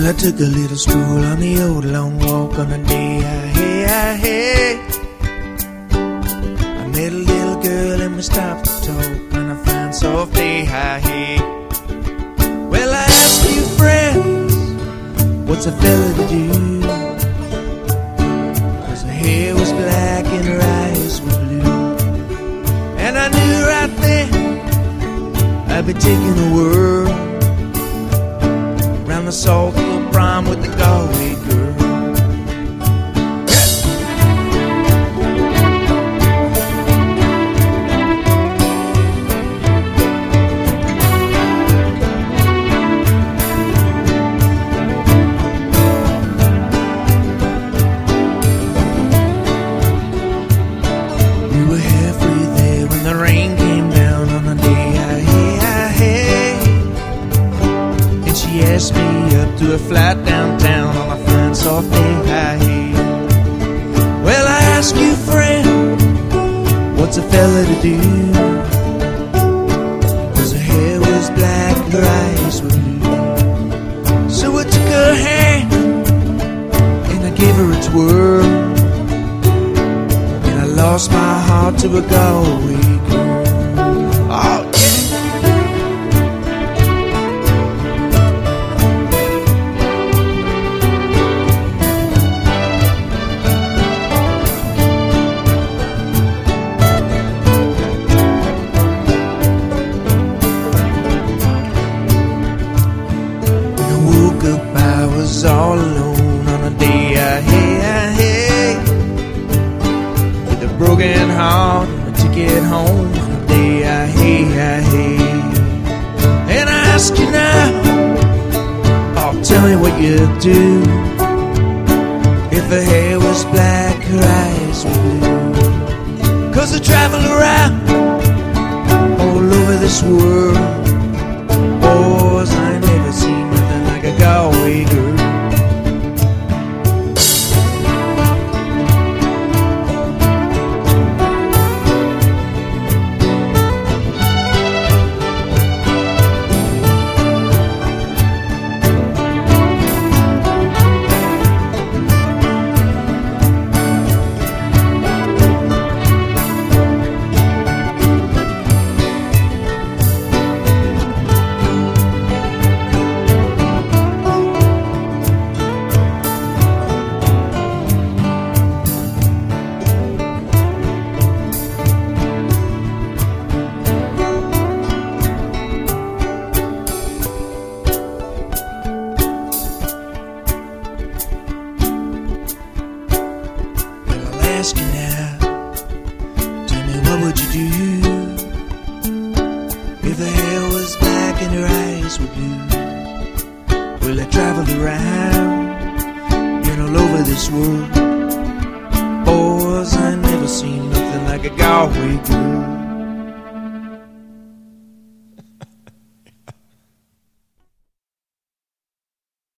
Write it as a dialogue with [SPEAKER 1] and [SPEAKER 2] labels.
[SPEAKER 1] I took a little stroll on the old long walk on a day I met a little girl and we stopped to talk on a fine soft day. Well, I asked you friends, what's a fella to do? 'Cause her hair was black and her eyes were blue, and I knew right then I'd be taking the world round the Salt Hill Prom with the Galway girl. We were halfway there when the rain came down on a day and she asked me up to a flat downtown on a fine soft day. Well, I ask you, friend, what's a fella to do? 'Cause her hair was black, her eyes were blue. So I took her hand and I gave her a twirl, and I lost my heart to a Galway girl. Oh, I was all alone on a day with a broken heart and a ticket home on a day and I ask you now, oh, tell me what you'd do if her hair was black, her eyes were blue. 'Cause I travel around all over this world, boys, I never seen nothing like a Galway girl. Ask you now, tell me what would you do if her hair was black and her eyes were blue? Well, I traveled around and all over this world, boys, I never seen nothing like a Galway girl.